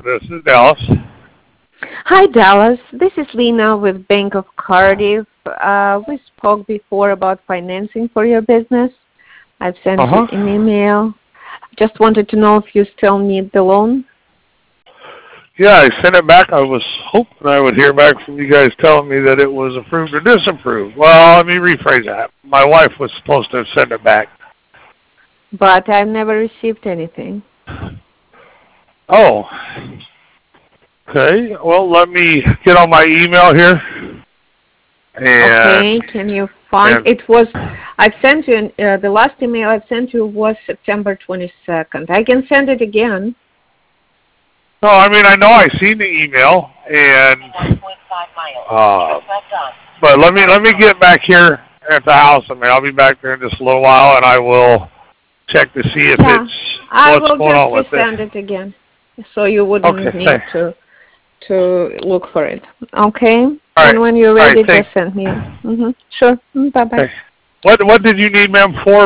This is Dallas. Hi, Dallas. This is Lena with Bank of Cardiff. We spoke before about financing for your business. I've sent you an email. Just wanted to know if you still need the loan. Yeah, I sent it back. I was hoping I would hear back from you guys telling me that it was approved or disapproved. Well, let me rephrase that. My wife was supposed to have sent it back. But I've never received anything. Oh. Okay. Well, let me get on my email here. Okay. Can you find it? I've sent you the last email I sent you was September 22nd. I can send it again. No, I mean I know I seen the email and but let me get back here at the house. I mean I'll be back there in just a little while and I will check to see if it's what's going on with it. I will just resend it again, so you wouldn't need to look for it. Okay? And when you're ready, just send me. Sure. Bye-bye. What did you need, ma'am, for?